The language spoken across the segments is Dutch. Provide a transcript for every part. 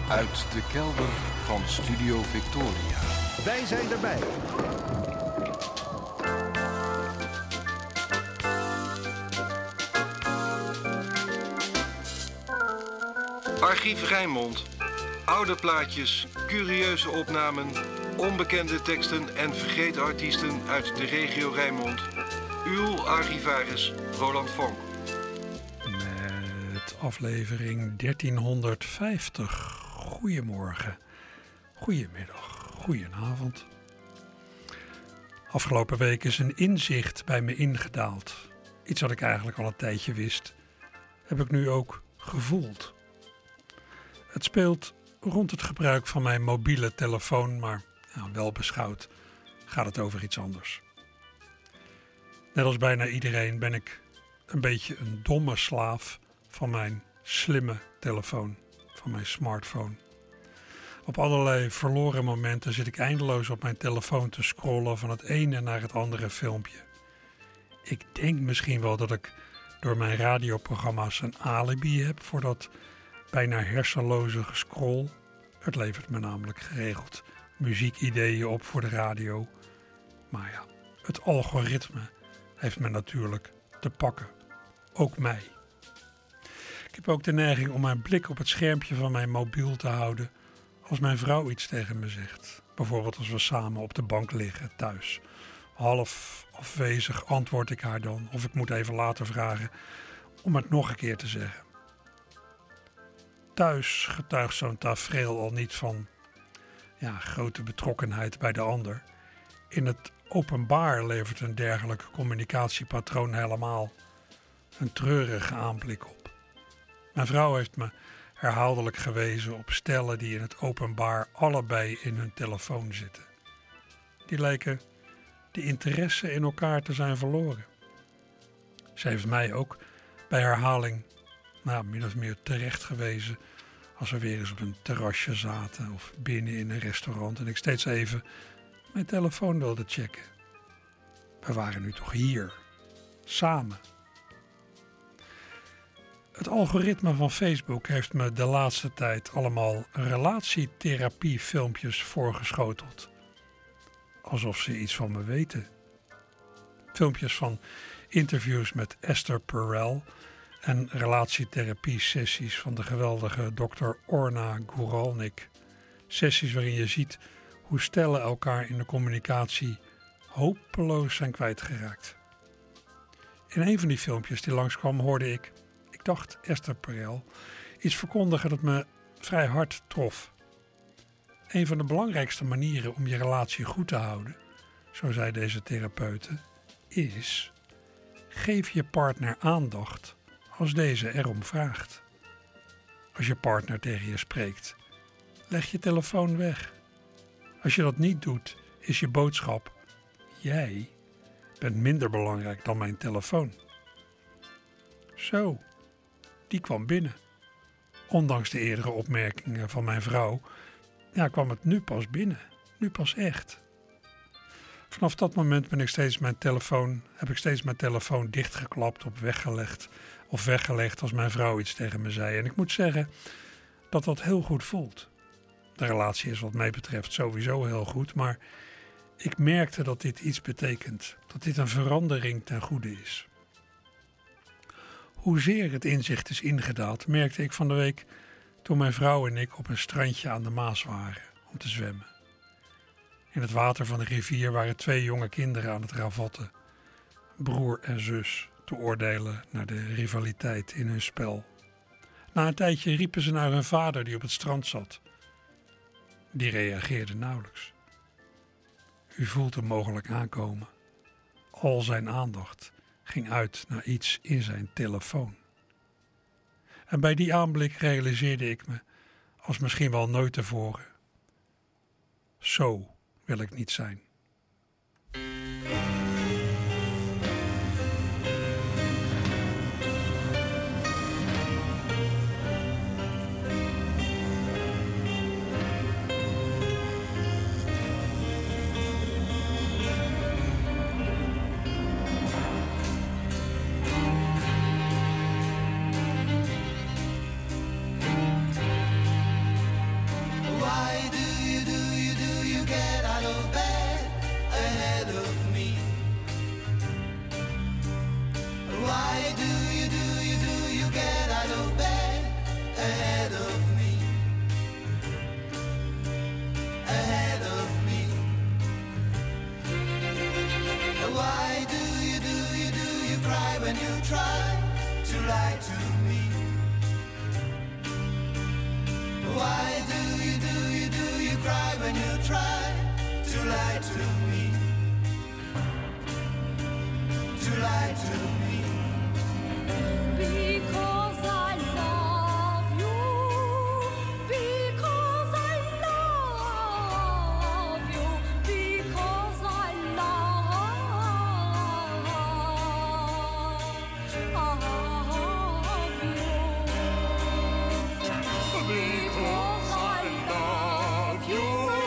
Uit de kelder van Studio Victoria. Wij zijn erbij. Archief Rijnmond. Oude plaatjes, curieuze opnamen, onbekende teksten en vergeten artiesten uit de regio Rijnmond. Uw archivaris Roland Vonk. Met aflevering 1350. Goedemorgen, goedemiddag, goedenavond. Afgelopen week is een inzicht bij me ingedaald. Iets wat ik eigenlijk al een tijdje wist, heb ik nu ook gevoeld. Het speelt rond het gebruik van mijn mobiele telefoon, maar wel beschouwd gaat het over iets anders. Net als bijna iedereen ben ik een beetje een domme slaaf van mijn slimme telefoon, van mijn smartphone. Op allerlei verloren momenten zit ik eindeloos op mijn telefoon te scrollen van het ene naar het andere filmpje. Ik denk misschien wel dat ik door mijn radioprogramma's een alibi heb voor dat bijna hersenloze gescroll. Het levert me namelijk geregeld muziekideeën op voor de radio. Maar ja, het algoritme heeft me natuurlijk te pakken. Ook mij. Ik heb ook de neiging om mijn blik op het schermpje van mijn mobiel te houden als mijn vrouw iets tegen me zegt. Bijvoorbeeld als we samen op de bank liggen thuis. Half afwezig antwoord ik haar dan, of ik moet even later vragen om het nog een keer te zeggen. Thuis getuigt zo'n tafereel al niet van grote betrokkenheid bij de ander. In het openbaar levert een dergelijke communicatiepatroon helemaal een treurige aanblik op. Mijn vrouw heeft me herhaaldelijk gewezen op stellen die in het openbaar allebei in hun telefoon zitten. Die lijken de interesse in elkaar te zijn verloren. Ze heeft mij ook bij herhaling min of meer terecht gewezen als we weer eens op een terrasje zaten of binnen in een restaurant en ik steeds even mijn telefoon wilde checken. We waren nu toch hier, samen. Het algoritme van Facebook heeft me de laatste tijd allemaal relatietherapiefilmpjes voorgeschoteld. Alsof ze iets van me weten. Filmpjes van interviews met Esther Perel en relatietherapie-sessies van de geweldige Dr. Orna Guralnik. Sessies waarin je ziet hoe stellen elkaar in de communicatie hopeloos zijn kwijtgeraakt. In een van die filmpjes die langskwam hoorde ik dacht Esther Perel, iets verkondigen dat me vrij hard trof. Een van de belangrijkste manieren om je relatie goed te houden, zo zei deze therapeute, is: geef je partner aandacht als deze erom vraagt. Als je partner tegen je spreekt, leg je telefoon weg. Als je dat niet doet, is je boodschap: jij bent minder belangrijk dan mijn telefoon. Zo, die kwam binnen. Ondanks de eerdere opmerkingen van mijn vrouw, kwam het nu pas binnen. Nu pas echt. Vanaf dat moment heb ik steeds mijn telefoon dichtgeklapt of weggelegd als mijn vrouw iets tegen me zei. En ik moet zeggen dat dat heel goed voelt. De relatie is wat mij betreft sowieso heel goed, maar ik merkte dat dit iets betekent. Dat dit een verandering ten goede is. Hoezeer het inzicht is ingedaald, merkte ik van de week toen mijn vrouw en ik op een strandje aan de Maas waren om te zwemmen. In het water van de rivier waren 2 jonge kinderen aan het ravotten, broer en zus, te oordelen naar de rivaliteit in hun spel. Na een tijdje riepen ze naar hun vader die op het strand zat. Die reageerde nauwelijks. U voelt hem mogelijk aankomen. Al zijn aandacht ging uit naar iets in zijn telefoon. En bij die aanblik realiseerde ik me, als misschien wel nooit tevoren: zo wil ik niet zijn. when you try to lie to me, to lie to me. Because I love you, because I love you, because I love you. Because I love you, because I love you.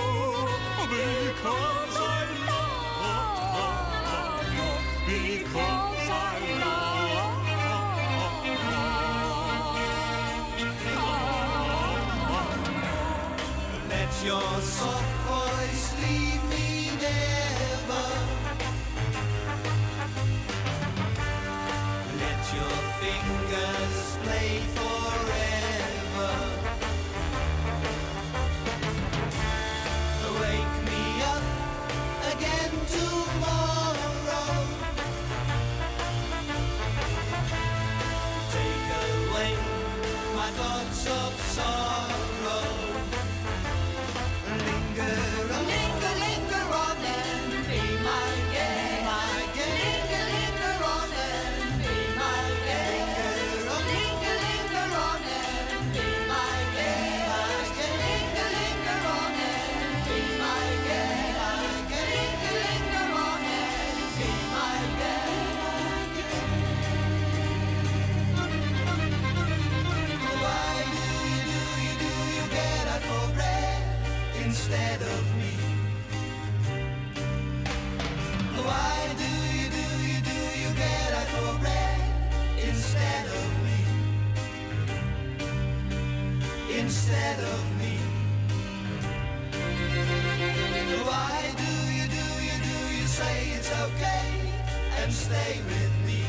Because I Let your soft voice leave me never. Let your fingers play forever. Wake me up again tomorrow. Take away my thoughts of sorrow. Linger, linger on and be my guest. Linger, linger on and be my guest. Linger, linger on and be my guest. Linger, linger on and be my guest. Linger, linger on and be my guest. Why do you get out for bread instead of me? Why do you get out for bread instead of me? Instead of me. Why do you say it's okay and stay with me?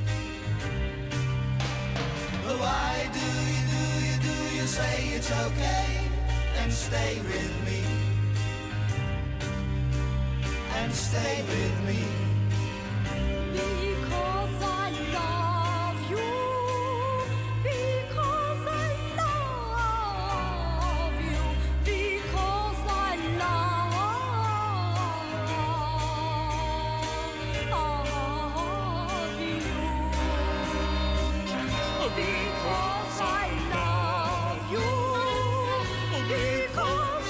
Why do you say it's okay and stay with me? And stay with me. Because I love you, because I love you, because I love you. Because I love you, because I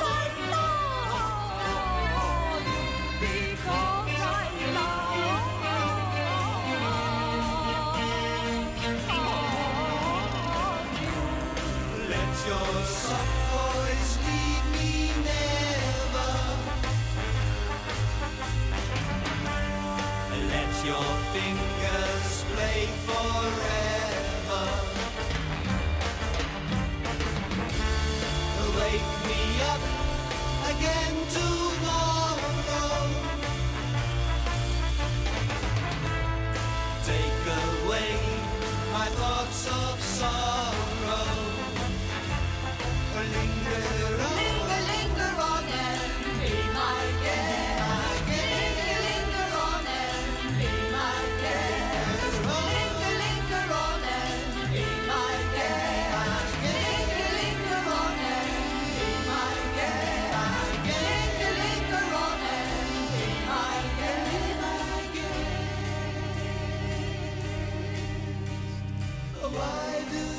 love you, because I love you. Let your soft voice lead me never. Let your fingers play forever. Wake me up again tomorrow. Take away my thoughts of sorrow. Linger on and be my guest. Linger on and be my guest. Linger on and be my guest. Linger on and be my guest. Linger on and be my guest. Why do you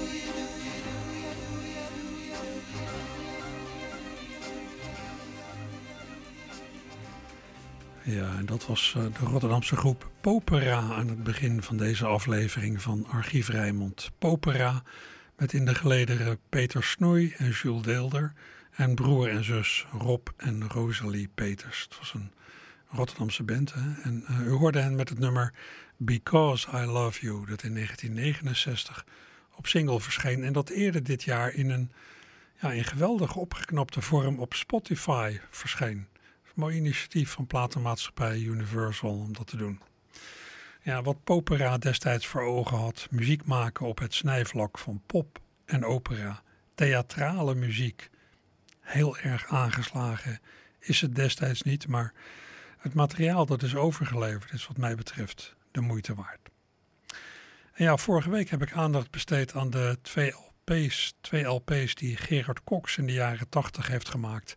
Ja, en dat was de Rotterdamse groep Popera aan het begin van deze aflevering van Archief Rijnmond. Popera met in de gelederen Peter Snoei en Jules Deelder en broer en zus Rob en Rosalie Peters. Het was een Rotterdamse band, hè? En u hoorde hen met het nummer Because I Love You, dat in 1969 op single verscheen en dat eerder dit jaar in een geweldig opgeknapte vorm op Spotify verscheen. Een mooi initiatief van platenmaatschappij Universal om dat te doen. Ja, wat Popera destijds voor ogen had, muziek maken op het snijvlak van pop en opera, theatrale muziek. Heel erg aangeslagen is het destijds niet, maar het materiaal dat is overgeleverd is wat mij betreft de moeite waard. En ja, vorige week heb ik aandacht besteed aan de twee LP's die Gerard Cox in de jaren 80 heeft gemaakt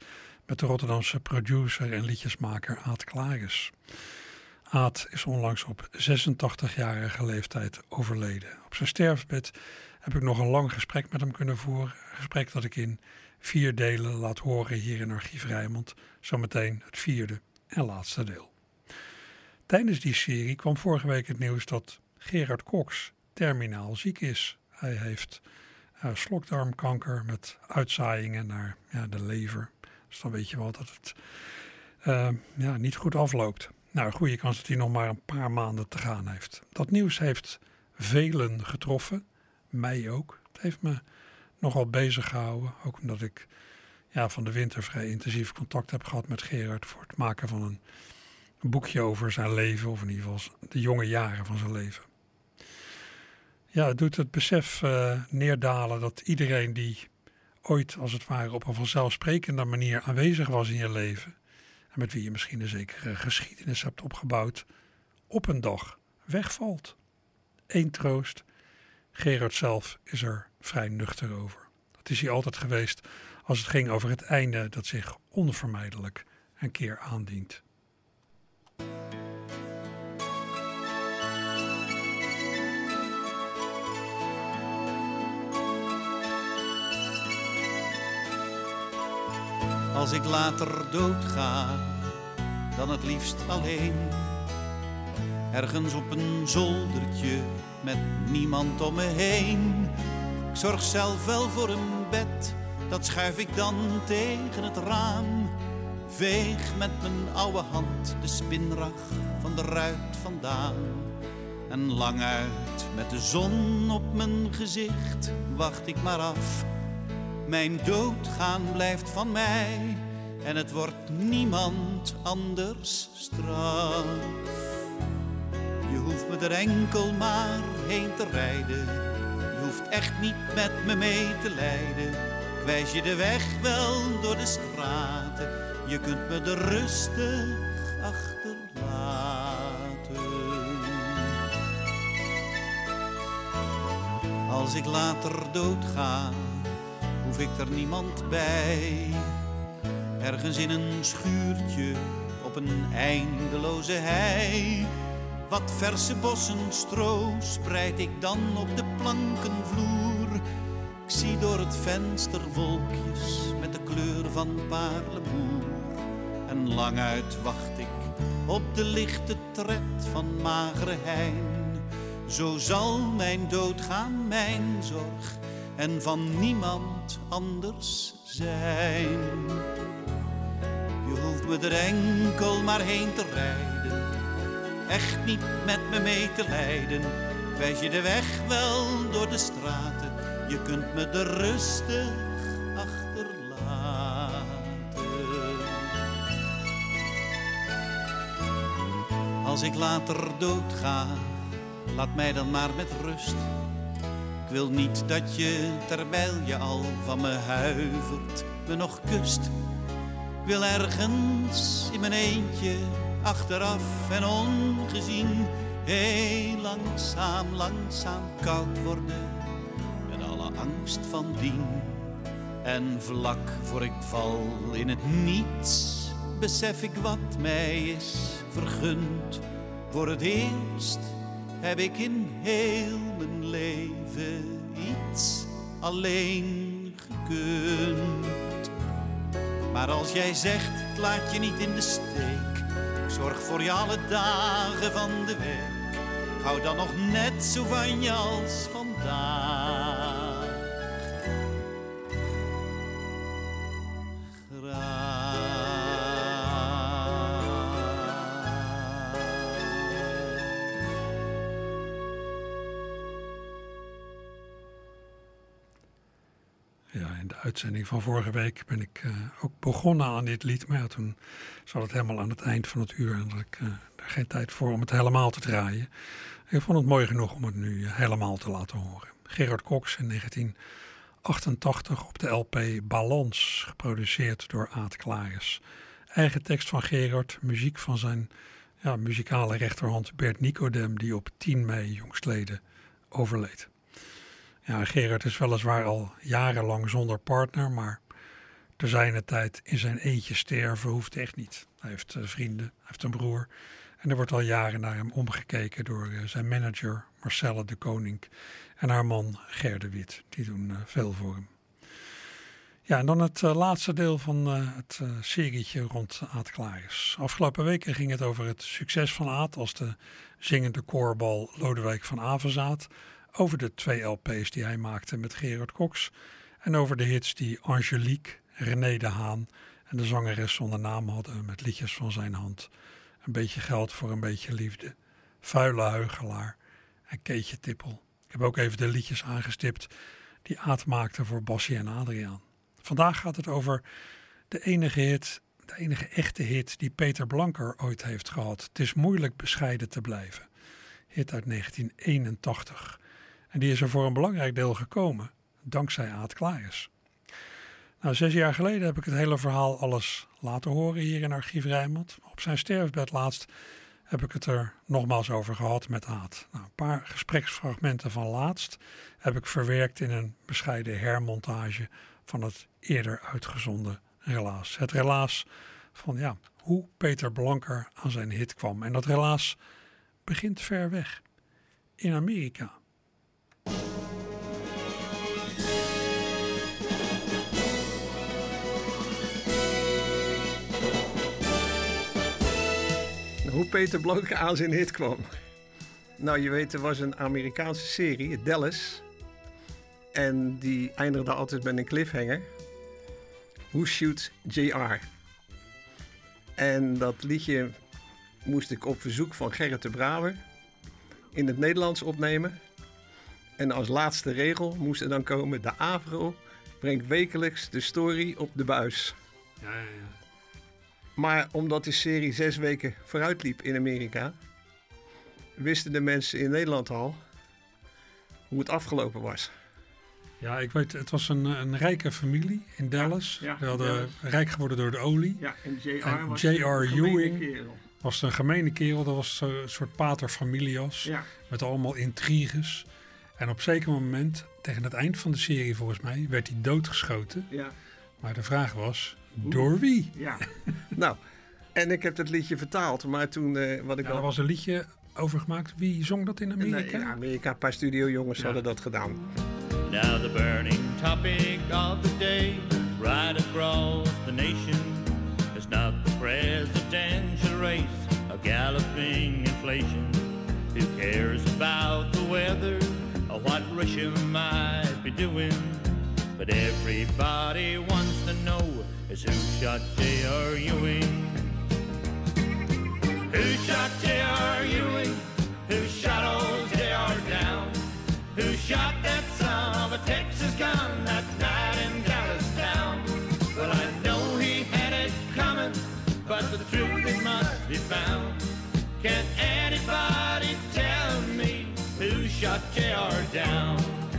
met de Rotterdamse producer en liedjesmaker Aad Klaris. Aad is onlangs op 86-jarige leeftijd overleden. Op zijn sterfbed heb ik nog een lang gesprek met hem kunnen voeren. Een gesprek dat ik in 4 delen laat horen hier in Archief Rijnmond. Zometeen het 4e en laatste deel. Tijdens die serie kwam vorige week het nieuws dat Gerard Cox terminaal ziek is. Hij heeft slokdarmkanker met uitzaaiingen naar de lever. Dus dan weet je wel dat het niet goed afloopt. Nou, een goede kans dat hij nog maar een paar maanden te gaan heeft. Dat nieuws heeft velen getroffen, mij ook. Het heeft me nogal bezig gehouden, ook omdat ik van de winter vrij intensief contact heb gehad met Gerard voor het maken van een boekje over zijn leven, of in ieder geval de jonge jaren van zijn leven. Ja, het doet het besef neerdalen dat iedereen die ooit als het ware op een vanzelfsprekende manier aanwezig was in je leven, en met wie je misschien een zekere geschiedenis hebt opgebouwd, op een dag wegvalt. Eén troost, Gerard zelf is er vrij nuchter over. Dat is hij altijd geweest als het ging over het einde dat zich onvermijdelijk een keer aandient. Als ik later doodga, dan het liefst alleen. Ergens op een zoldertje met niemand om me heen. Ik zorg zelf wel voor een bed, dat schuif ik dan tegen het raam. Veeg met mijn oude hand de spinrag van de ruit vandaan. En lang uit met de zon op mijn gezicht wacht ik maar af. Mijn doodgaan blijft van mij en het wordt niemand anders straf. Je hoeft me er enkel maar heen te rijden. Je hoeft echt niet met me mee te lijden. Ik wijs je de weg wel door de straten. Je kunt me er rustig achterlaten. Als ik later doodga, hoef ik er niemand bij. Ergens in een schuurtje op een eindeloze hei. Wat verse bossen stro spreid ik dan op de plankenvloer. Ik zie door het venster wolkjes met de kleur van paarleboer. En lang uit wacht ik op de lichte tred van magere hein. Zo zal mijn doodgaan mijn zorg en van niemand anders zijn. Je hoeft me er enkel maar heen te rijden. Echt niet met me mee te lijden. Ik wijs je de weg wel door de straten. Je kunt me er rustig achterlaten. Als ik later doodga, laat mij dan maar met rust. Ik wil niet dat je, terwijl je al van me huivert, me nog kust. Ik wil ergens in mijn eentje, achteraf en ongezien, heel langzaam, langzaam koud worden, met alle angst van dien. En vlak voor ik val in het niets, besef ik wat mij is vergund. Voor het eerst heb ik in heel mijn leven iets alleen gekund. Maar als jij zegt, ik laat je niet in de steek. Ik zorg voor je alle dagen van de week. Ik hou dan nog net zo van je als vandaag. In de uitzending van vorige week ben ik ook begonnen aan dit lied. Maar toen zat het helemaal aan het eind van het uur. En had ik er geen tijd voor om het helemaal te draaien. Ik vond het mooi genoeg om het nu helemaal te laten horen. Gerard Cox in 1988 op de LP Balans, geproduceerd door Aad Klaris. Eigen tekst van Gerard, muziek van zijn muzikale rechterhand Bert Nicodem, die op 10 mei jongstleden overleed. Ja, Gerard is weliswaar al jarenlang zonder partner, maar Tijd in zijn eentje sterven hoeft echt niet. Hij heeft vrienden, hij heeft een broer. En er wordt al jaren naar hem omgekeken door zijn manager Marcelle de Koning en haar man Ger de Wit. Die doen veel voor hem. Ja, en dan het laatste deel van het serietje rond Aad Clarius. Afgelopen weken ging het over het succes van Aad als de zingende koorbal Lodewijk van Avezaath, over de 2 LP's die hij maakte met Gerard Cox en over de hits die Angelique, René de Haan en de zangeres zonder naam hadden met liedjes van zijn hand. Een beetje geld voor een beetje liefde, Vuile Huigelaar en Keetje Tippel. Ik heb ook even de liedjes aangestipt die Aad maakte voor Bassie en Adriaan. Vandaag gaat het over de enige echte hit die Peter Blanker ooit heeft gehad. Het is moeilijk bescheiden te blijven. Hit uit 1981. En die is er voor een belangrijk deel gekomen, dankzij Aad Clarius. Nou, 6 jaar geleden heb ik het hele verhaal alles laten horen hier in Archief Rijnmond. Op zijn sterfbed laatst heb ik het er nogmaals over gehad met Aad. Nou, een paar gespreksfragmenten van laatst heb ik verwerkt in een bescheiden hermontage van het eerder uitgezonden relaas. Het relaas van hoe Peter Blanker aan zijn hit kwam. En dat relaas begint ver weg, in Amerika. Hoe Peter Blanker aan zijn hit kwam. Nou, je weet, er was een Amerikaanse serie, Dallas. En die eindigde altijd met een cliffhanger. Who Shot JR? En dat liedje moest ik op verzoek van Gerrit de Braber in het Nederlands opnemen. En als laatste regel moest er dan komen: de AVRO brengt wekelijks de story op de buis. Ja. Maar omdat de serie 6 weken vooruit liep in Amerika, wisten de mensen in Nederland al hoe het afgelopen was. Ja, ik weet, het was een rijke familie in Dallas. Ja, Die hadden Dallas. rijk geworden door de olie. Ja, en JR En was J.R. een gemene Ewing kerel. Was een gemene kerel, dat was een soort pater familias. Ja. Met allemaal intriges. En op zeker moment, tegen het eind van de serie volgens mij, werd hij doodgeschoten. Ja. Maar de vraag was, door wie? Ja. Nou, en ik heb dat liedje vertaald, maar toen wat ik Ja, er was een liedje over gemaakt. Wie zong dat in Amerika? In Amerika, een paar studiojongens hadden dat gedaan. Now the burning topic of the day, right across the nation, is not the presidential race, a galloping inflation. Who cares about the weather or what Russia might be doing? But everybody wants to know is who shot J.R. Ewing? Who shot J.R. Ewing? Who shot old J.R. down? Who shot that son of a Texas gun that night in Dallas town? Well, I know he had it coming, but the truth it must be found. Can anybody tell me who shot J.R. down?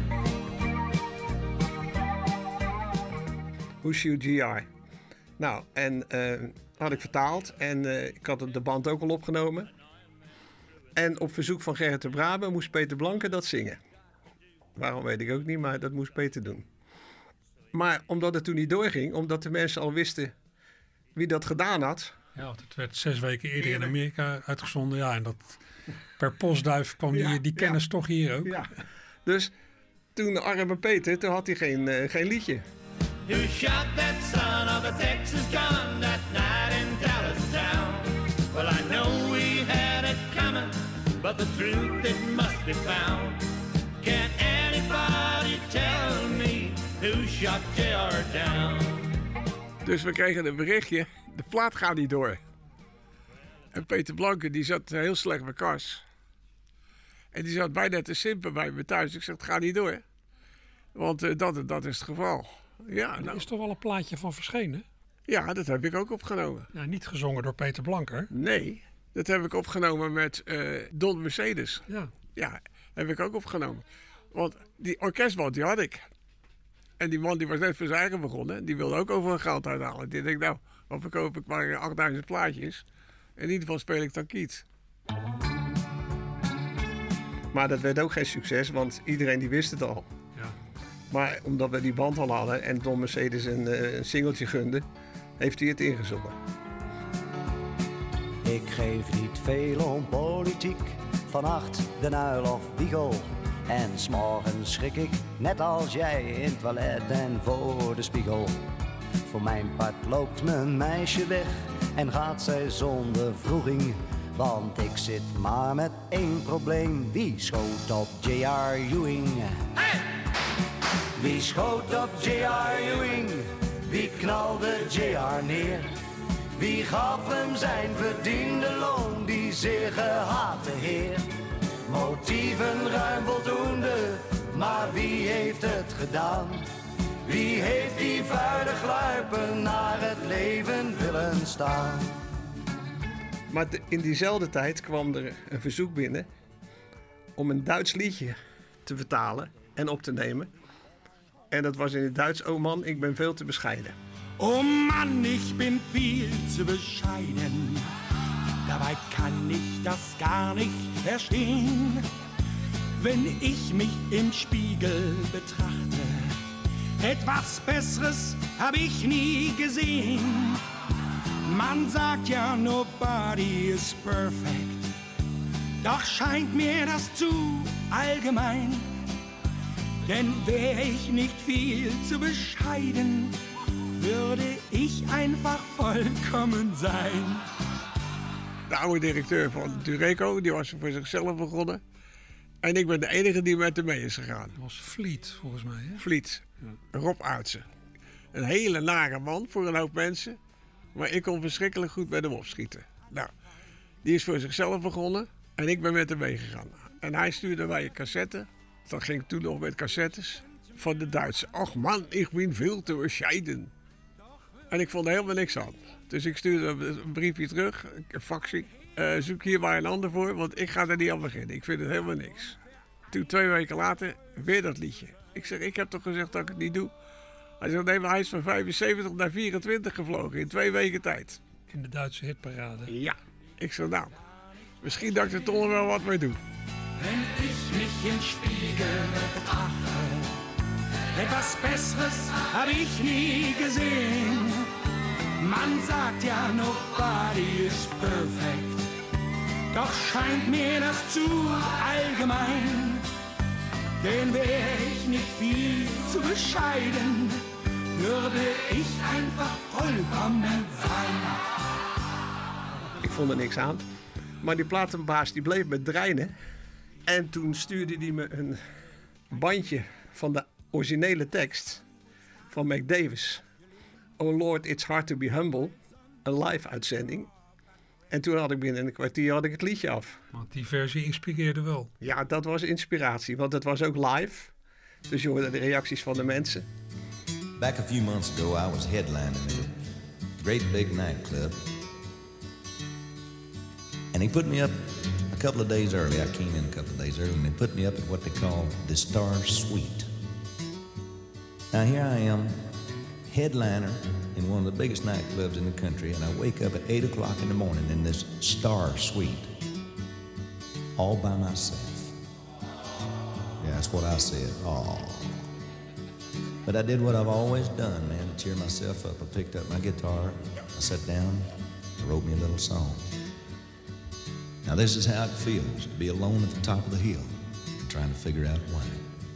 Who Shot JR? Nou, en had ik vertaald en ik had de band ook al opgenomen. En op verzoek van Gerrit de Braber moest Peter Blanker dat zingen. Waarom weet ik ook niet, maar dat moest Peter doen. Maar omdat het toen niet doorging, omdat de mensen al wisten wie dat gedaan had. Ja, want het werd 6 weken eerder in Amerika uitgezonden. Ja, en dat per postduif kwam die kennis toch hier ook. Ja. Dus toen de arme Peter, toen had hij geen liedje. Who shot that son of a Texas gun that night in Dallas town? Well, I know we had it coming, but the truth it must be found. Can anybody tell me who shot J.R. down? Dus we kregen een berichtje, de plaat gaat niet door. En Peter Blanker die zat heel slecht bij kas. En die zat bijna te simpen bij me thuis. Ik zeg, het gaat niet door. Want dat is het geval. Ja, Er is toch wel een plaatje van verschenen? ja, dat heb ik ook opgenomen. Ja, niet gezongen door Peter Blanker. Nee, dat heb ik opgenomen met Don Mercedes. Ja. Ja, heb ik ook opgenomen. Want die orkestband, die had ik. En die man die was net voor zijn eigen begonnen. Die wilde ook overal geld uithalen. Die dacht, nou, wat verkoop ik maar 8000 plaatjes. In ieder geval speel ik dan kiet. Maar dat werd ook geen succes, want iedereen die wist het al. Ja. Maar omdat we die band al hadden en Don Mercedes een singeltje gunde, heeft hij het ingezongen. Ik geef niet veel om politiek, vannacht de uil of Wiegel. En 's morgens schrik ik, net als jij, in het toilet en voor de spiegel. Voor mijn part loopt mijn meisje weg en gaat zij zonder vroeging. Want ik zit maar met één probleem, wie schoot op J.R. Ewing? Hey! Wie schoot op J.R. Ewing? Wie knalde J.R. neer? Wie gaf hem zijn verdiende loon, die zeer gehate heer? Motieven ruim voldoende, maar wie heeft het gedaan? Wie heeft die vuile gluipen naar het leven willen staan? Maar in diezelfde tijd kwam er een verzoek binnen om een Duits liedje te vertalen en op te nemen. En dat was in het Duits: oh man, ik ben veel te bescheiden. Oh Mann, ich bin viel zu bescheiden. Dabei kann ich das gar nicht verstehen. Wenn ich mich im Spiegel betrachte, etwas Besseres hab ich nie gesehen. Man sagt ja, nobody is perfect. Doch scheint mir das zu allgemein. Denn wär ich nicht viel zu bescheiden, würde ich einfach vollkommen sein. De oude directeur van Dureco, die was voor zichzelf begonnen. En ik ben de enige die met hem mee is gegaan. Dat was Vliet, volgens mij. Hè? Vliet. Ja. Rob Aartsen. Een hele nare man voor een hoop mensen. Maar ik kon verschrikkelijk goed met hem opschieten. Nou, die is voor zichzelf begonnen. En ik ben met hem meegegaan. En hij stuurde mij een cassette. Dat ging toen nog met cassettes. Van de Duitse. Ach man, ik ben veel te bescheiden. En ik vond er helemaal niks aan. Dus ik stuurde een briefje terug, een faxie. Zoek hier maar een ander voor, want ik ga er niet aan beginnen. Ik vind het helemaal niks. Toen 2 weken later weer dat liedje. Ik zeg, ik heb toch gezegd dat ik het niet doe? Hij zegt, nee, maar hij is van 75 naar 24 gevlogen in 2 weken tijd. In de Duitse hitparade. Ja. Ik zeg, nou, misschien dat ik er toch nog wel wat mee doe. Wenn ich mich im Spiegel betrachte, etwas Besseres hab ich nie gesehen. Man sagt ja, nobody is perfect. Doch scheint mir das zu allgemein. Denn wär ich nicht viel zu bescheiden, würde ich einfach vollkommen sein. Ik vond er niks aan. Maar die platenbaas die bleef me dreinen. En toen stuurde hij me een bandje van de originele tekst van Mac Davis. Oh Lord, it's hard to be humble. Een live uitzending. En toen had ik binnen een kwartier het liedje af. Want die versie inspireerde wel. Ja, dat was inspiratie. Want het was ook live. Dus je hoorde de reacties van de mensen. Back a few months ago, I was headlining at a great big nightclub. And he put me up a couple of days early. I came in a couple of days early, and they put me up at what they call the Star Suite. Now here I am, headliner in one of the biggest nightclubs in the country, and I wake up at 8 o'clock in the morning in this Star Suite, all by myself. Yeah, that's what I said, all. But I did what I've always done, man, to cheer myself up. I picked up my guitar, I sat down, I wrote me a little song. Now this is how it feels to be alone at the top of the hill, trying to figure out why.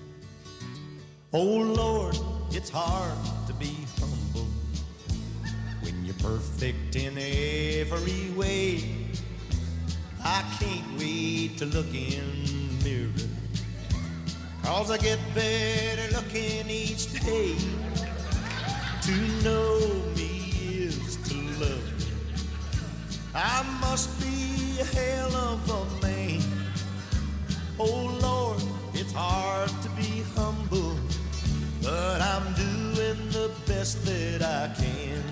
Oh Lord, it's hard to be humble when you're perfect in every way. I can't wait to look in the mirror, 'cause I get better looking each day. To know me is to love me. I must be a hell of a man. Oh Lord, it's hard to be humble, but I'm doing the best that I can.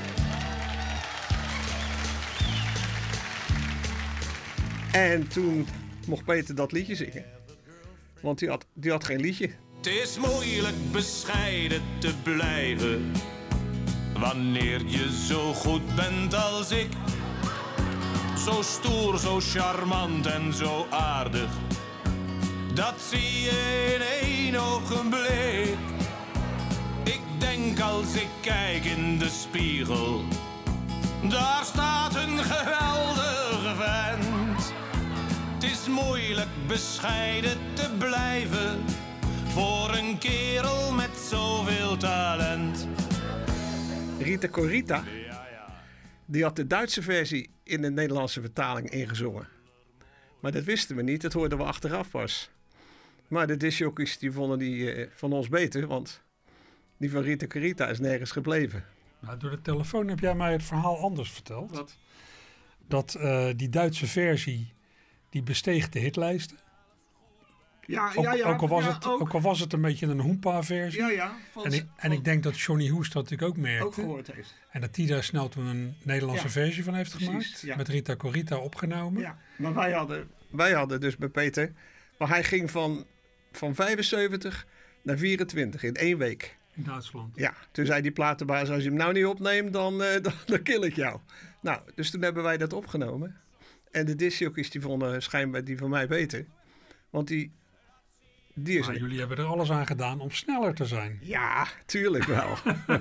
En toen mocht Peter dat liedje zingen. Want die had geen liedje. Het is moeilijk bescheiden te blijven wanneer je zo goed bent als ik. Zo stoer, zo charmant en zo aardig. dat zie je in één ogenblik. Ik denk als ik kijk in de spiegel, daar staat een geweldige vent. Het is moeilijk bescheiden te blijven voor een kerel met zoveel talent. Rita Corita, die had de Duitse versie in de Nederlandse vertaling ingezongen. Maar dat wisten we niet, dat hoorden we achteraf pas. Maar de discjockeys die vonden die van ons beter, want die van Rita Corita is nergens gebleven. Nou, door de telefoon heb jij mij het verhaal anders verteld. Wat? Dat die Duitse versie, die besteeg de hitlijsten. Ja, Ook al was het een beetje een Hoempa-versie. Ja. En ik denk dat Johnny Hoes dat natuurlijk ook merkte. Ook gehoord heeft. En dat hij daar snel toen een Nederlandse versie van heeft gemaakt. Precies, ja. Met Rita Corita opgenomen. Ja, maar wij hadden dus bij Peter... Maar hij ging van 75 naar 24 in 1 week. In Duitsland. Ja, toen zei die platenbaas, als je hem nou niet opneemt, dan kill ik jou. Nou, dus toen hebben wij dat opgenomen. En de discjockeys die vonden schijnbaar die van mij beter. Want die is... Maar jullie hebben er alles aan gedaan om sneller te zijn. Ja, tuurlijk wel.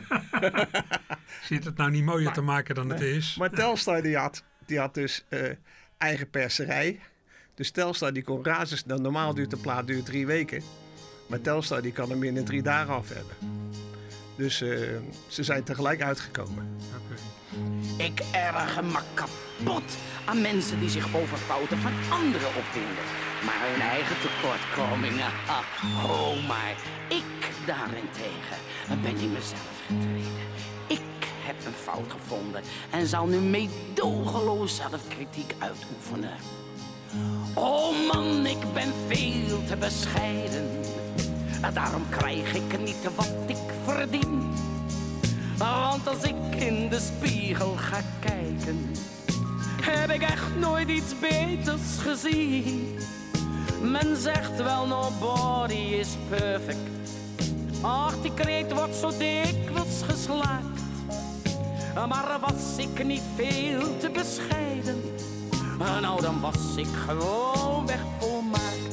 Zit het nou niet mooier te maken dan het is? Maar Telstar die had dus eigen perserij. Dus Telstar die kon razendsnel. Normaal duurt de plaat 3 weken. Maar Telstar die kan hem binnen 3 dagen af hebben. Dus ze zijn tegelijk uitgekomen. Ik erger me kapot aan mensen die zich over fouten van anderen opwinden. Maar hun eigen tekortkomingen, maar ik daarentegen ben in mezelf getreden. Ik heb een fout gevonden en zal nu meedogenloos zelfkritiek uitoefenen. Oh man, ik ben veel te bescheiden. Daarom krijg ik niet wat ik verdien. Want als ik in de spiegel ga kijken, heb ik echt nooit iets beters gezien. Men zegt wel, nobody is perfect. Ach, die kreet wordt zo dikwijls geslaakt. Maar was ik niet veel te bescheiden, nou dan was ik gewoon weg volmaakt.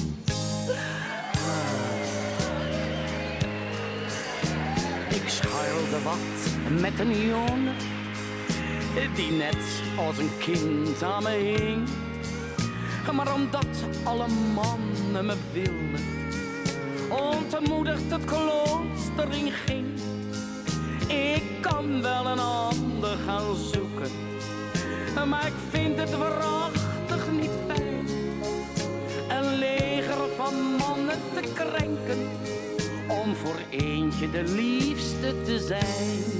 Ik schuilde wat met een jongen die net als een kind aan me hing. Maar omdat alle mannen me wilden, ontmoedigd het klooster in ging. Ik kan wel een ander gaan zoeken, maar ik vind het waarachtig niet fijn een leger van mannen te krenken om voor eentje de liefste te zijn.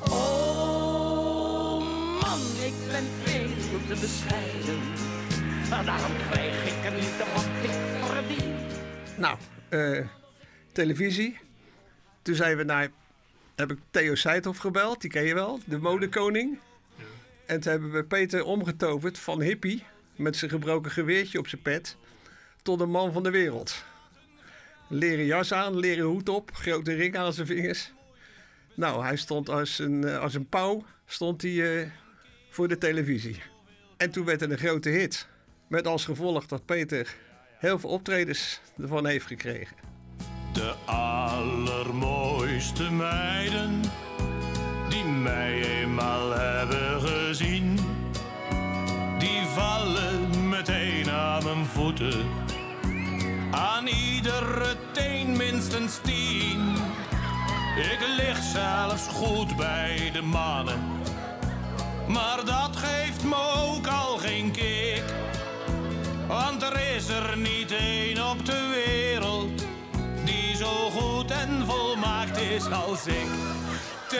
Oh man, ik ben veel te bescheiden. Daarom krijg ik er niet wat ik verdien. Nou, televisie. Toen zijn we heb ik Theo Seidhoff gebeld, die ken je wel, de modekoning. Ja. En toen hebben we Peter omgetoverd van hippie, met zijn gebroken geweertje op zijn pet, tot een man van de wereld. Leren jas aan, leren hoed op, grote ring aan zijn vingers. Nou, hij stond als een pauw stond hij, voor de televisie. En toen werd het een grote hit. Met als gevolg dat Peter heel veel optredens ervan heeft gekregen. De allermooiste meiden die mij eenmaal hebben gezien, die vallen meteen aan mijn voeten. Aan iedere teen minstens 10. Ik lig zelfs goed bij de mannen, maar dat geeft me ook al geen kick. Want er is er niet één op de wereld die zo goed en volmaakt is als ik. Het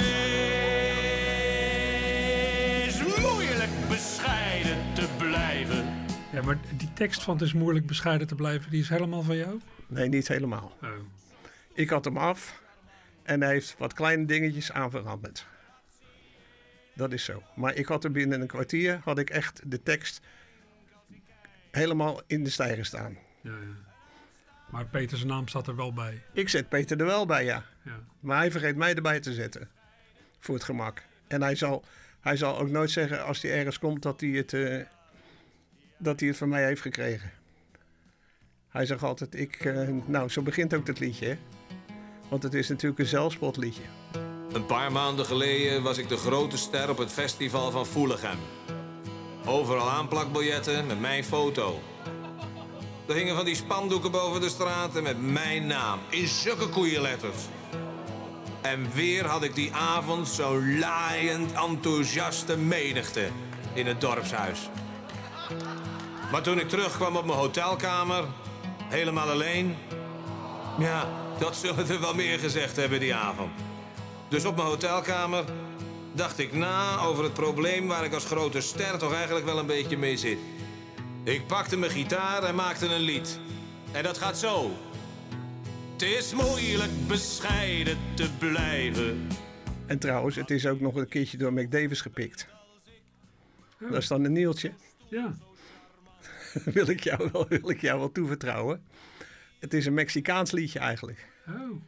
is moeilijk bescheiden te blijven. Ja, maar die tekst van het is moeilijk bescheiden te blijven, die is helemaal van jou? Nee, niet helemaal. Oh. Ik had hem af en hij heeft wat kleine dingetjes aan veranderd. Dat is zo. Maar ik had er binnen een kwartier, had ik echt de tekst helemaal in de stijger staan. Ja. Maar Peters naam staat er wel bij. Ik zet Peter er wel bij, ja. Maar hij vergeet mij erbij te zetten. Voor het gemak. En hij zal ook nooit zeggen als hij ergens komt dat hij het van mij heeft gekregen. Hij zegt altijd, nou, zo begint ook dat liedje, hè? Want het is natuurlijk een zelfspotliedje. Een paar maanden geleden was ik de grote ster op het festival van Voelichem. Overal aanplakbiljetten met mijn foto. Er hingen van die spandoeken boven de straten met mijn naam. In zulke koeienletters. En weer had ik die avond zo'n laaiend enthousiaste menigte in het dorpshuis. Maar toen ik terugkwam op mijn hotelkamer, helemaal alleen... Ja, dat zullen er wel meer gezegd hebben die avond. Dus op mijn hotelkamer dacht ik na over het probleem waar ik als grote ster toch eigenlijk wel een beetje mee zit. Ik pakte mijn gitaar en maakte een lied. En dat gaat zo. Het is moeilijk bescheiden te blijven. En trouwens, het is ook nog een keertje door Mick Davis gepikt. Oh. Dat is dan een Nieltje. Ja. wil ik jou wel toevertrouwen. Het is een Mexicaans liedje eigenlijk. Oh.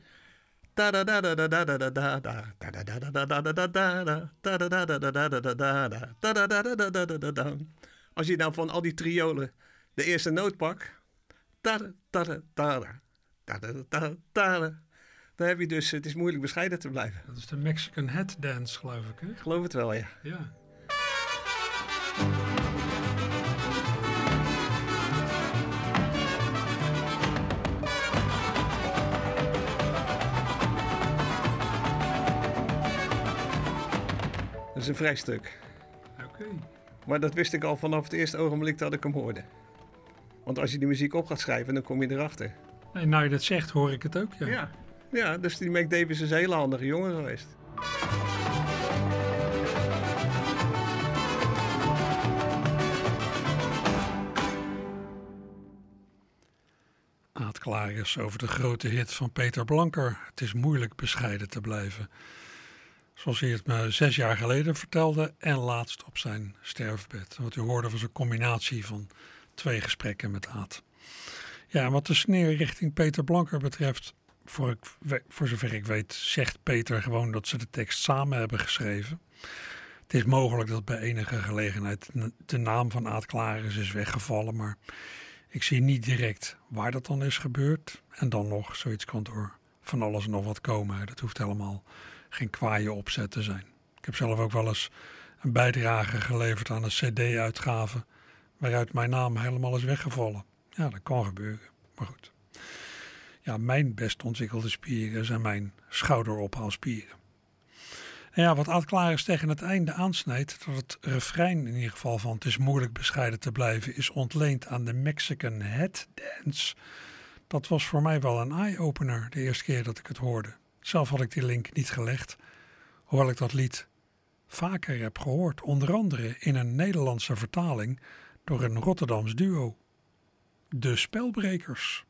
Als je nou van al die triolen de eerste noot pakt, dan heb je dus, het is moeilijk bescheiden te blijven. Dat is de Mexican Head Dance, geloof ik, hè? Ik geloof het wel, ja. Ja. Dat is een vrij stuk. Oké. Maar dat wist ik al vanaf het eerste ogenblik dat ik hem hoorde. Want als je die muziek op gaat schrijven, dan kom je erachter. Nee, nou je dat zegt, hoor ik het ook, ja. Ja, dus die Mick Davis is een hele handige jongen geweest. Aad Klaris over de grote hit van Peter Blanker. Het is moeilijk bescheiden te blijven. Zoals hij het me 6 jaar geleden vertelde en laatst op zijn sterfbed. Wat u hoorde was een combinatie van 2 gesprekken met Aad. Ja, wat de sneer richting Peter Blanker betreft, voor zover ik weet, zegt Peter gewoon dat ze de tekst samen hebben geschreven. Het is mogelijk dat bij enige gelegenheid de naam van Aad Klaris is weggevallen, maar ik zie niet direct waar dat dan is gebeurd. En dan nog, zoiets kan door van alles en nog wat komen. Dat hoeft helemaal geen kwaaie opzet te zijn. Ik heb zelf ook wel eens een bijdrage geleverd aan een cd-uitgave waaruit mijn naam helemaal is weggevallen. Ja, dat kan gebeuren, maar goed. Ja, mijn best ontwikkelde spieren zijn mijn schouderophaalspieren. En ja, wat Aad Klaris tegen het einde aansnijdt, dat het refrein in ieder geval van het is moeilijk bescheiden te blijven, is ontleend aan de Mexican Head Dance. Dat was voor mij wel een eye-opener de eerste keer dat ik het hoorde. Zelf had ik die link niet gelegd, hoewel ik dat lied vaker heb gehoord. Onder andere in een Nederlandse vertaling door een Rotterdams duo. De Spelbrekers.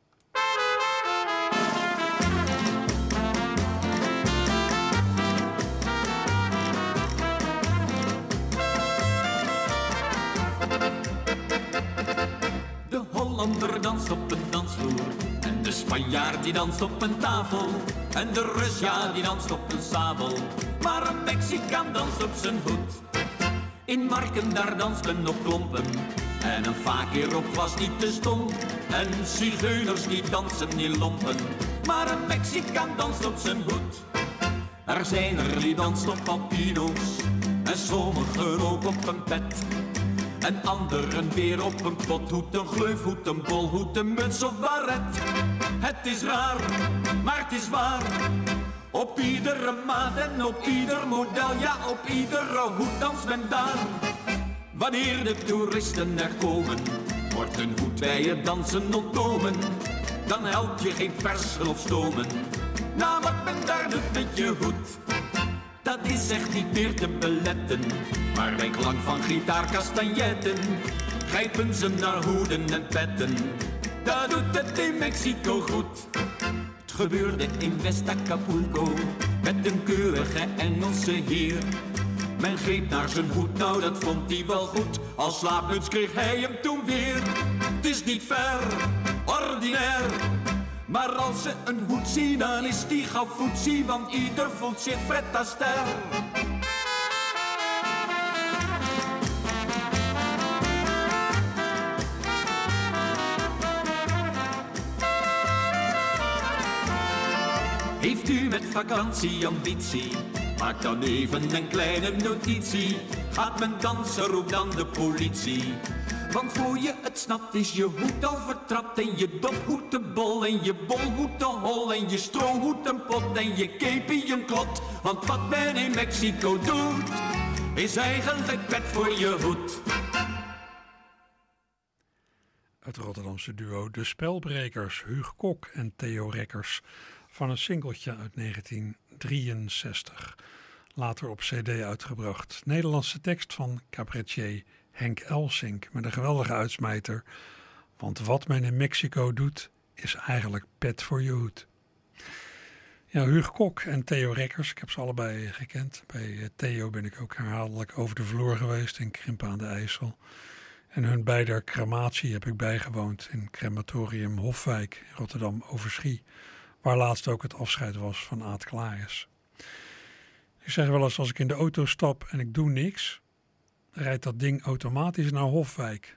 De Hollander danst op een dansvloer. En de Spanjaard die danst op een tafel. En de Rus, ja, die danst op een sabel. Maar een Mexicaan danst op zijn hoed. In Marken daar danst men op klompen. En een fakir op was niet te stom. En zigeuners die dansen die lompen. Maar een Mexicaan danst op zijn hoed. Er zijn er die dansen op albino's. En sommigen ook op een pet. En anderen weer op een pothoed, een gleufhoed, een bolhoed, een muts of baret. Het is raar, maar het is waar. Op iedere maat en op ieder model, ja op iedere hoed danst men daar. Wanneer de toeristen er komen, wordt een hoed bij het dansen ontnomen. Dan help je geen persen of stomen, nou wat men daar doet met je hoed. Dat is echt niet meer te beletten, maar bij klank van gitaarkastagnetten grijpen ze naar hoeden en petten. Dat doet het in Mexico goed. Het gebeurde in West-Acapulco met een keurige Engelse heer. Men greep naar zijn hoed, nou dat vond hij wel goed. Als slaapmuts kreeg hij hem toen weer. Het is niet fair, ordinair. Maar als ze een hoed zien, dan is die gauw voetzie, want ieder voelt zich Fred Astaire. vakantieambitie. Maak dan even een kleine notitie. Gaat men dansen, roep dan de politie. Want voor je het snapt is je hoed al vertrapt. En je dophoed te bol en je bolhoed te hol. En je strohoed een pot en je keepie een klot. Want wat men in Mexico doet, is eigenlijk pet voor je hoed. Het Rotterdamse duo De Spelbrekers, Huug Kok en Theo Rekkers, van een singeltje uit 1963. Later op cd uitgebracht. Nederlandse tekst van cabaretier Henk Elsink met een geweldige uitsmijter. Want wat men in Mexico doet, is eigenlijk pet voor je hoed. Ja, Huug Kok en Theo Rekkers, ik heb ze allebei gekend. Bij Theo ben ik ook herhaaldelijk over de vloer geweest in Krimpen aan de IJssel. En hun beider crematie heb ik bijgewoond in crematorium Hofwijk in Rotterdam-Overschie, waar laatst ook het afscheid was van Aad Klaris. Ik zeg wel eens, als ik in de auto stap en ik doe niks, rijdt dat ding automatisch naar Hofwijk.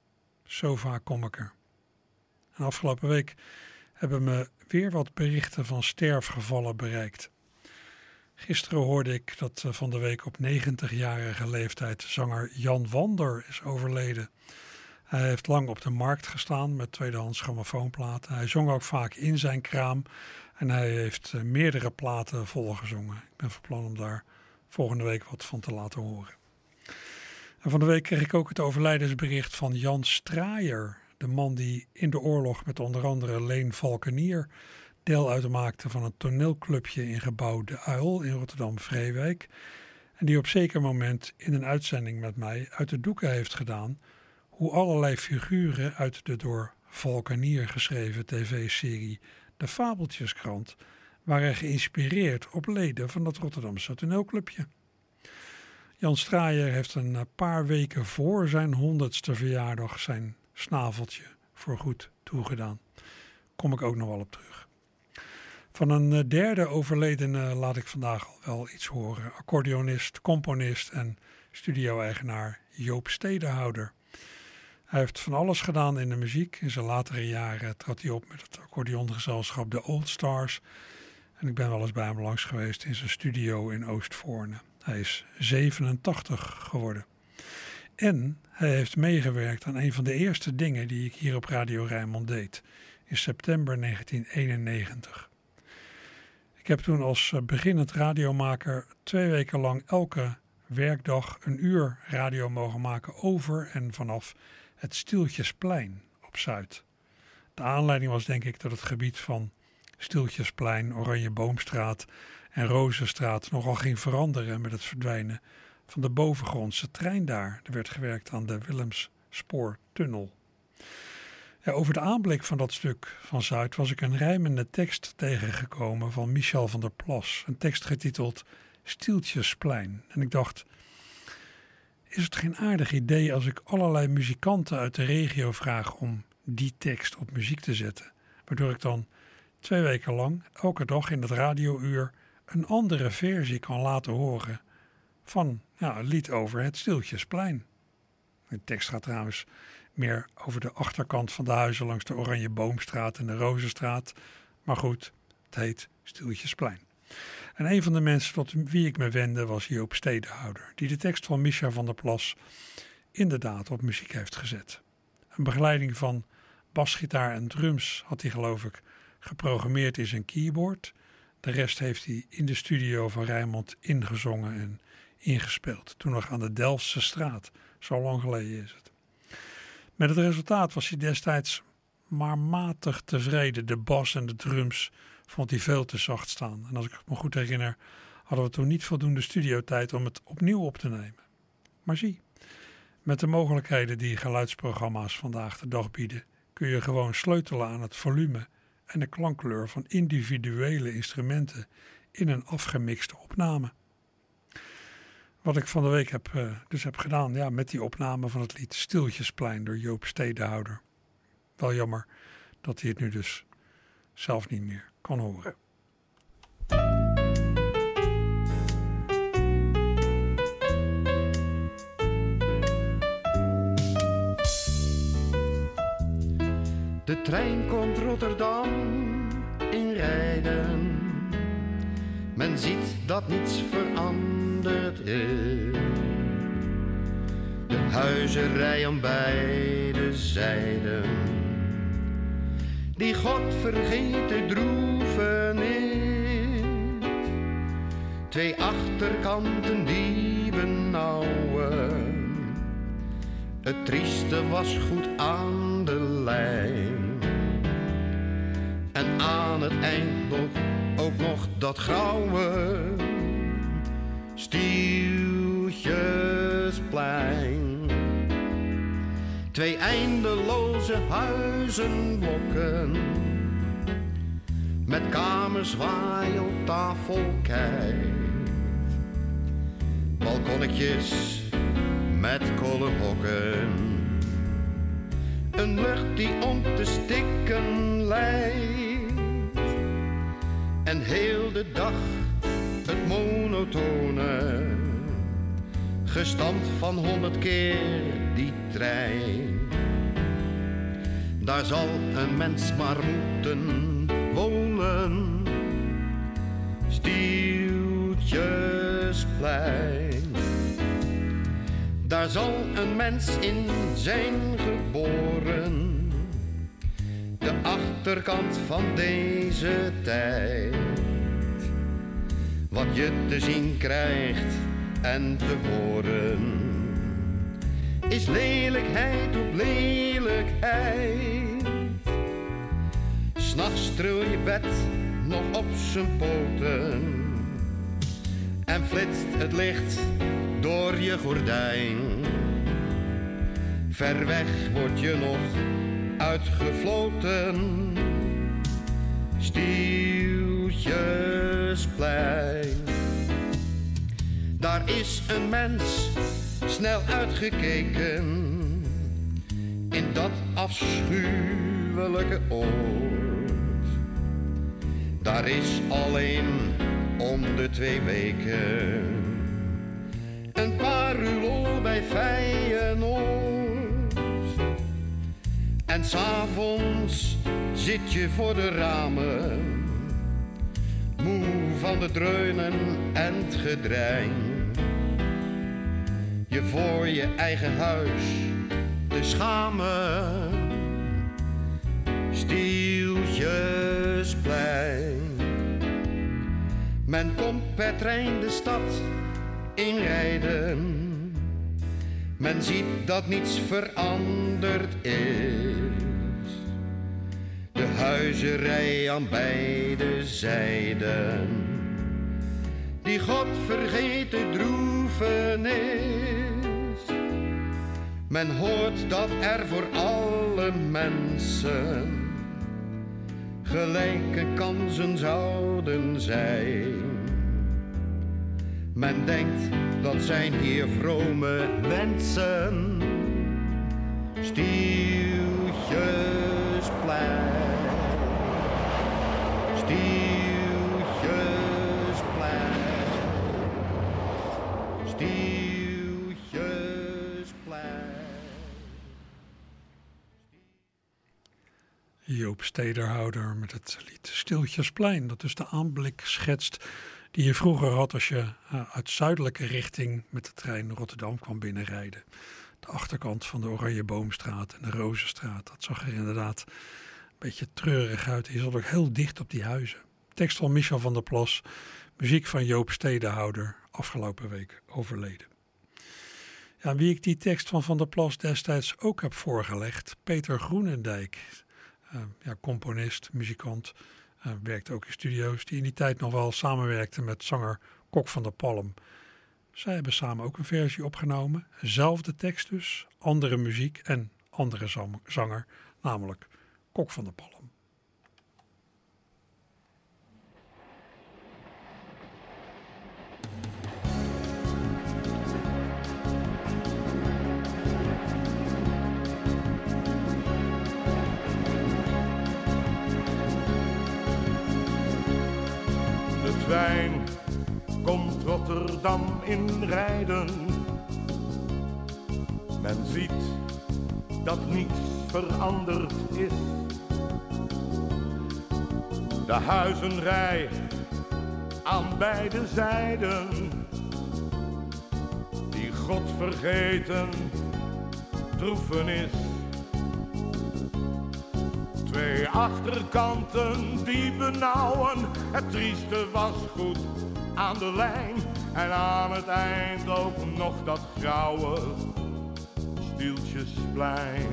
Zo vaak kom ik er. En afgelopen week hebben me weer wat berichten van sterfgevallen bereikt. Gisteren hoorde ik dat van de week op 90-jarige leeftijd zanger Jan Wander is overleden. Hij heeft lang op de markt gestaan met tweedehands grammofoonplaten. Hij zong ook vaak in zijn kraam en hij heeft meerdere platen volgezongen. Ik ben van plan om daar volgende week wat van te laten horen. En van de week kreeg ik ook het overlijdensbericht van Jan Straaier, de man die in de oorlog met onder andere Leen Valkenier deel uitmaakte van een toneelclubje in gebouw De Uil in Rotterdam-Vreewijk. En die op zeker moment in een uitzending met mij uit de doeken heeft gedaan hoe allerlei figuren uit de door Valkenier geschreven tv-serie De Fabeltjeskrant waren geïnspireerd op leden van dat Rotterdamse toneelclubje. Jan Straaier heeft een paar weken voor zijn 100ste verjaardag zijn snaveltje voorgoed toegedaan. Kom ik ook nog wel op terug. Van een derde overledene laat ik vandaag al wel iets horen. Accordeonist, componist en studio-eigenaar Joop Stedehouder. Hij heeft van alles gedaan in de muziek. In zijn latere jaren trad hij op met het accordeongezelschap de Old Stars. En ik ben wel eens bij hem langs geweest in zijn studio in Oostvoorne. Hij is 87 geworden. En hij heeft meegewerkt aan een van de eerste dingen die ik hier op Radio Rijnmond deed. In september 1991. Ik heb toen als beginnend radiomaker 2 weken lang elke werkdag 1 uur radio mogen maken over en vanaf het Stieltjesplein op Zuid. De aanleiding was denk ik dat het gebied van Stieltjesplein, Oranjeboomstraat en Rozenstraat nogal ging veranderen met het verdwijnen van de bovengrondse trein daar. Er werd gewerkt aan de Willemsspoortunnel. Ja, over de aanblik van dat stuk van Zuid was ik een rijmende tekst tegengekomen van Michel van der Plas. Een tekst getiteld Stieltjesplein. En ik dacht, is het geen aardig idee als ik allerlei muzikanten uit de regio vraag om die tekst op muziek te zetten? Waardoor ik dan 2 weken lang, elke dag in het radiouur, een andere versie kan laten horen van een lied over het Stieltjesplein. De tekst gaat trouwens meer over de achterkant van de huizen langs de Oranjeboomstraat en de Rozenstraat. Maar goed, het heet Stieltjesplein. En een van de mensen tot wie ik me wendde was Joop Stedehouder, die de tekst van Micha van der Plas inderdaad op muziek heeft gezet. Een begeleiding van basgitaar en drums had hij geloof ik geprogrammeerd in zijn keyboard. De rest heeft hij in de studio van Rijnmond ingezongen en ingespeeld. Toen nog aan de Delftse straat. Zo lang geleden is het. Met het resultaat was hij destijds maar matig tevreden. De bas en de drums vond hij veel te zacht staan. En als ik me goed herinner, hadden we toen niet voldoende studiotijd om het opnieuw op te nemen. Maar zie, met de mogelijkheden die geluidsprogramma's vandaag de dag bieden, kun je gewoon sleutelen aan het volume en de klankkleur van individuele instrumenten in een afgemixte opname. Wat ik van de week heb gedaan met die opname van het lied Stieltjesplein door Joop Stedehouder. Wel jammer dat hij het nu dus zelf niet meer kan horen. De trein komt Rotterdam inrijden. Men ziet dat niets veranderd is. De huizerij aan beide zijden, die godvergeten droevenis. 2 achterkanten die benauwen. Het trieste was goed aan de lijn. En aan het eind ook nog dat grauwe Stieltjesplein. 2 eindeloze huizenblokken met kamers waar je op tafel kijkt. Balkonnetjes met kolenhokken. Een lucht die om te stikken lijkt. En heel de dag het monotone gestampt van 100 keer die trein. Daar zal een mens maar moeten wonen. Stieltjesplein. Daar zal een mens in zijn geboren. De achterkant van deze tijd. Wat je te zien krijgt en te horen, is lelijkheid op lelijkheid. 'S'nachts tril je bed nog op zijn poten en flitst het licht door je gordijn. Ver weg word je nog uitgefloten. Stieltjesplein. Daar is een mens snel uitgekeken in dat afschuwelijke oord. Daar is alleen om de 2 weken een paar rulo bij Feyenoord. En 's avonds zit je voor de ramen, moe van het dreunen en het gedrein. Je voor je eigen huis te schamen. Stieltjesplein. Men komt per trein de stad inrijden. Men ziet dat niets veranderd is. De huizerij aan beide zijden, die godvergeten droevenis. Men hoort dat er voor alle mensen gelijke kansen zouden zijn. Men denkt dat zijn hier vrome wensen. Stieltjesplein. Stieltjesplein. Stieltjesplein. Joop Stederhouder met het lied Stieltjesplein. Dat dus de aanblik schetst die je vroeger had als je uit zuidelijke richting met de trein Rotterdam kwam binnenrijden. De achterkant van de Oranjeboomstraat en de Rozenstraat. Dat zag er inderdaad een beetje treurig uit. Je zat ook heel dicht op die huizen. Tekst van Michel van der Plas. Muziek van Joop Stederhouder. Afgelopen week overleden. Ja, wie ik die tekst van der Plas destijds ook heb voorgelegd. Peter Groenendijk. Componist, muzikant. Werkte ook in studio's. Die in die tijd nog wel samenwerkte met zanger Kok van der Palm. Zij hebben samen ook een versie opgenomen. Zelfde tekst dus, andere muziek en andere zanger, namelijk Kok van der Palm. De trein komt Rotterdam inrijden. Men ziet dat niets veranderd is. De huizenrij aan beide zijden. Die godvergeten droefenis. Twee achterkanten die benauwen, het trieste wasgoed aan de lijn. En aan het eind ook nog dat grauwe Stieltjesplein.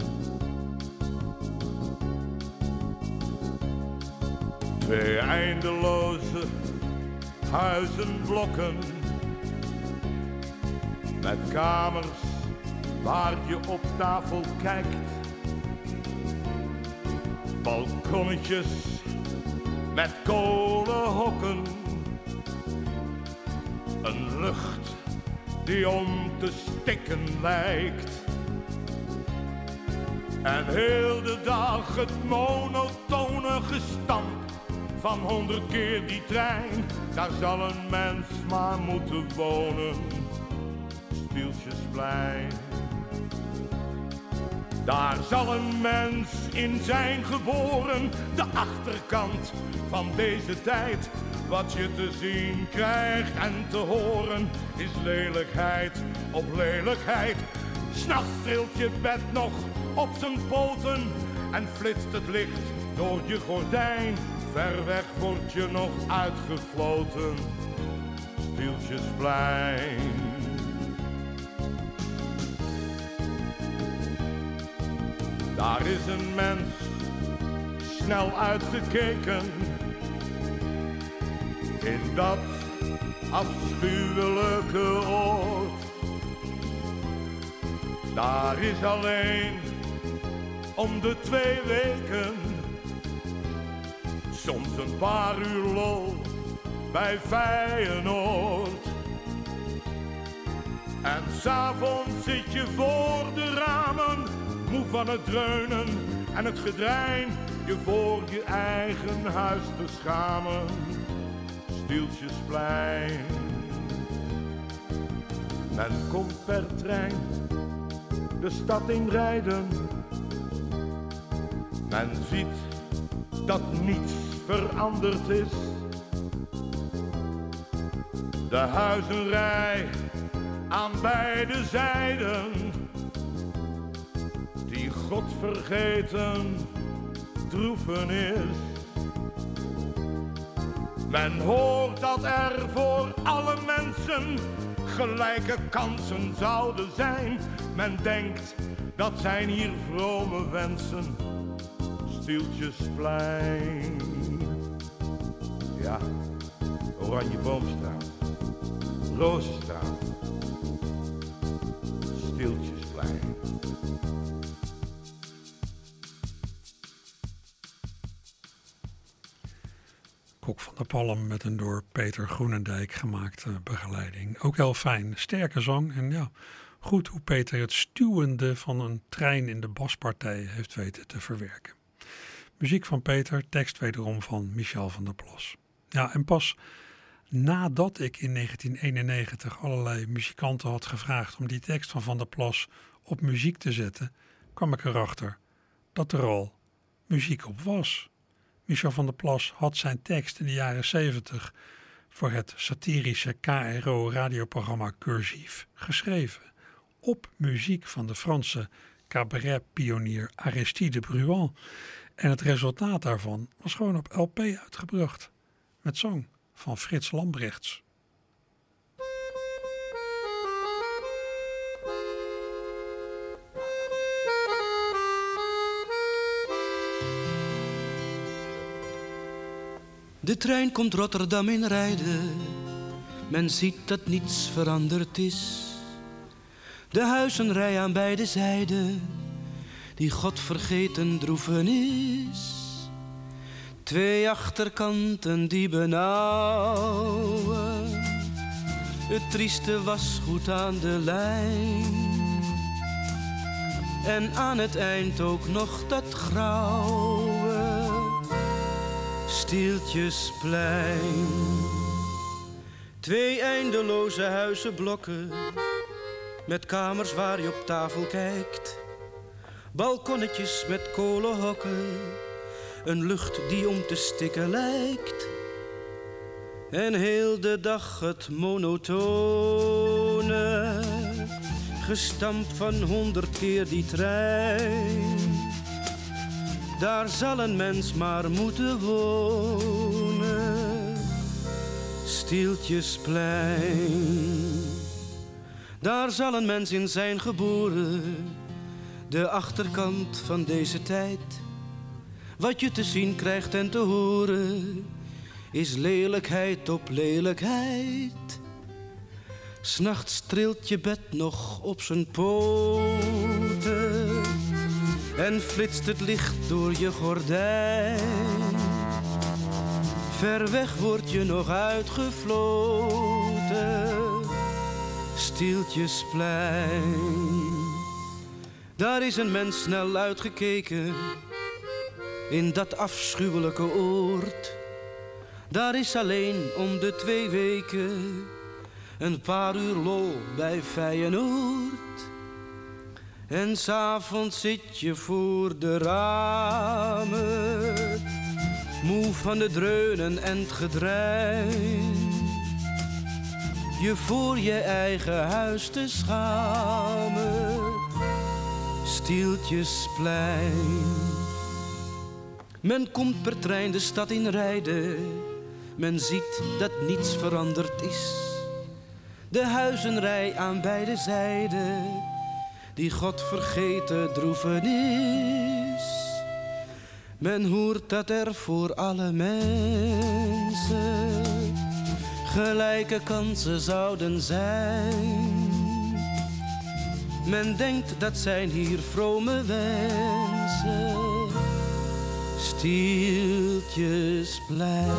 Twee eindeloze huizenblokken met kamers waar je op tafel kijkt. Balkonnetjes met kolenhokken. Een lucht die om te stikken lijkt. En heel de dag het monotone gestamp van 100 keer die trein. Daar zal een mens maar moeten wonen. Stieltjesplein. Daar zal een mens in zijn geboren. De achterkant van deze tijd. Wat je te zien krijgt en te horen is lelijkheid op lelijkheid. 'S Nachts trilt je bed nog op zijn poten en flitst het licht door je gordijn. Ver weg word je nog uitgefloten. Stieltjesplein. Daar is een mens snel uitgekeken in dat afschuwelijke oord. Daar is alleen om de 2 weken soms een paar uur lol bij Feyenoord. En 's avonds zit je voor de ramen, moe van het dreunen en het gedrein, je voor je eigen huis te schamen. Stieltjesplein. Men komt per trein de stad in rijden. Men ziet dat niets veranderd is. De huizenrij aan beide zijden, die godvergeten droefenis. Men hoort dat er voor alle mensen gelijke kansen zouden zijn. Men denkt dat zijn hier vrome wensen. Stieltjesplein. Ja, Oranjeboomstraat, Rozenstraat, Stieltjesplein. Kok van der Palm met een door Peter Groenendijk gemaakte begeleiding. Ook heel fijn, sterke zang en ja, goed hoe Peter het stuwende van een trein in de baspartij heeft weten te verwerken. Muziek van Peter, tekst wederom van Michel van der Plas. Ja, en pas nadat ik in 1991 allerlei muzikanten had gevraagd om die tekst van der Plas op muziek te zetten, kwam ik erachter dat er al muziek op was. Michel van der Plas had zijn tekst in de jaren 70 voor het satirische KRO-radioprogramma Cursief geschreven. Op muziek van de Franse cabaretpionier Aristide Bruant. En het resultaat daarvan was gewoon op LP uitgebracht. Met zang van Frits Lambrechts. De trein komt Rotterdam in rijden. Men ziet dat niets veranderd is. De huizenrij aan beide zijden, die godvergeten droefenis. 2 achterkanten die benauwen. Het trieste wasgoed aan de lijn. En aan het eind ook nog dat grauwe Stieltjesplein. 2 eindeloze huizenblokken met kamers waar je op tafel kijkt. Balkonnetjes met kolenhokken, een lucht die om te stikken lijkt. En heel de dag het monotone gestamp van 100 keer die trein. Daar zal een mens maar moeten wonen. Stieltjesplein. Daar zal een mens in zijn geboren. De achterkant van deze tijd. Wat je te zien krijgt en te horen is lelijkheid op lelijkheid. 'S Nachts trilt je bed nog op zijn poten en flitst het licht door je gordijn. Ver weg word je nog uitgefloten. Stieltjesplein. Daar is een mens snel uitgekeken in dat afschuwelijke oord. Daar is alleen om de 2 weken een paar uur lol bij Feyenoord. En 's avonds zit je voor de ramen, moe van het dreunen en het gedrein. Je voor je eigen huis te schamen. Stieltjesplein. Men komt per trein de stad in rijden. Men ziet dat niets veranderd is. De huizenrij aan beide zijden, die godvergeten droevenis. Men hoort dat er voor alle mensen gelijke kansen zouden zijn. Men denkt dat zijn hier vrome wensen. Stieltjesplein.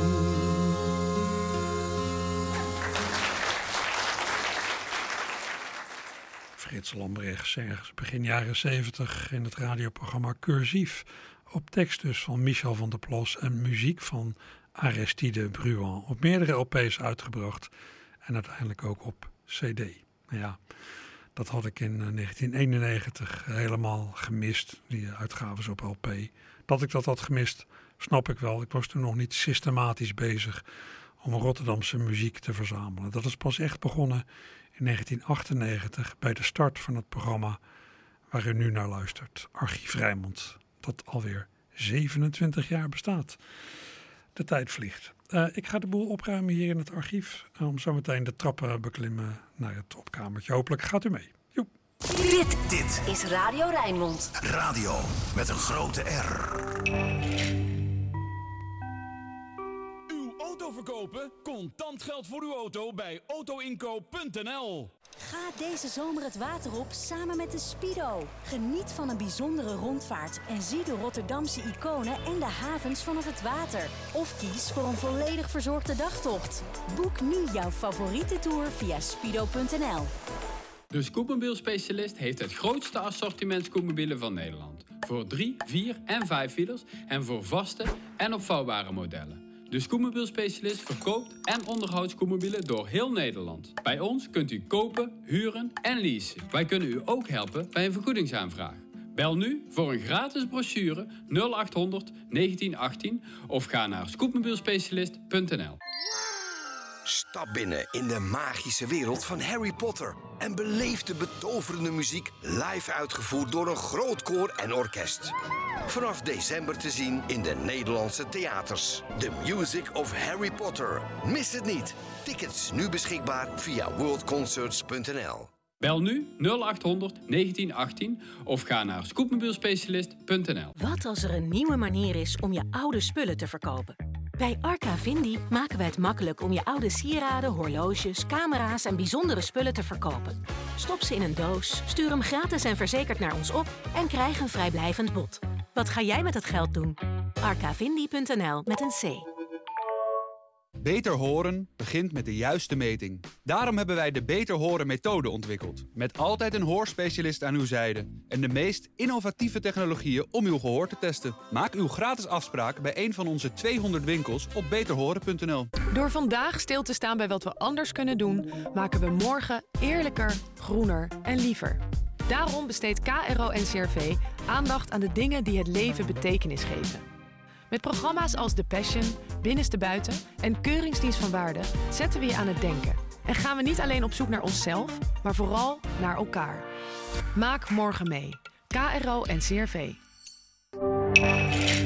Frits Lambrechts, ergens begin jaren 70 in het radioprogramma Cursief. Op tekst dus van Michel van der Plas en muziek van Aristide Bruant. Op meerdere LP's uitgebracht en uiteindelijk ook op CD. Nou ja, dat had ik in 1991 helemaal gemist, die uitgaves op LP. Dat ik dat had gemist, snap ik wel. Ik was toen nog niet systematisch bezig om Rotterdamse muziek te verzamelen. Dat is pas echt begonnen in 1998 bij de start van het programma waar u nu naar luistert. Archief Rijnmond, dat alweer 27 jaar bestaat. De tijd vliegt. Ik ga de boel opruimen hier in het archief om zo meteen de trappen beklimmen naar het opkamertje. Hopelijk gaat u mee. Joep. Dit is Radio Rijnmond. Radio met een grote R. Uw auto verkopen? Contant geld voor uw auto bij autoinkoop.nl. Ga deze zomer het water op samen met de Speedo. Geniet van een bijzondere rondvaart en zie de Rotterdamse iconen en de havens vanaf het water. Of kies voor een volledig verzorgde dagtocht. Boek nu jouw favoriete tour via speedo.nl. De Scootmobiel-specialist heeft het grootste assortiment scootmobielen van Nederland. Voor 3, 4 en 5-wielers en voor vaste en opvouwbare modellen. De Scootmobiel-specialist verkoopt en onderhoudt scootmobielen door heel Nederland. Bij ons kunt u kopen, huren en leasen. Wij kunnen u ook helpen bij een vergoedingsaanvraag. Bel nu voor een gratis brochure 0800 1918 of ga naar scootmobielspecialist.nl. Stap binnen in de magische wereld van Harry Potter en beleef de betoverende muziek live uitgevoerd door een groot koor en orkest. Vanaf december te zien in de Nederlandse theaters. The Music of Harry Potter. Mis het niet. Tickets nu beschikbaar via worldconcerts.nl. Bel nu 0800 1918 of ga naar scootmobielspecialist.nl. Wat als er een nieuwe manier is om je oude spullen te verkopen? Bij Arca Vindi maken wij het makkelijk om je oude sieraden, horloges, camera's en bijzondere spullen te verkopen. Stop ze in een doos, stuur hem gratis en verzekerd naar ons op en krijg een vrijblijvend bod. Wat ga jij met het geld doen? arcavindi.nl met een C. Beter horen begint met de juiste meting. Daarom hebben wij de Beter Horen methode ontwikkeld. Met altijd een hoorspecialist aan uw zijde. En de meest innovatieve technologieën om uw gehoor te testen. Maak uw gratis afspraak bij een van onze 200 winkels op beterhoren.nl. Door vandaag stil te staan bij wat we anders kunnen doen, maken we morgen eerlijker, groener en liever. Daarom besteedt KRO-NCRV aandacht aan de dingen die het leven betekenis geven. Met programma's als The Passion, Binnenste Buiten en Keuringsdienst van Waarde zetten we je aan het denken. En gaan we niet alleen op zoek naar onszelf, maar vooral naar elkaar. Maak morgen mee. KRO en CRV.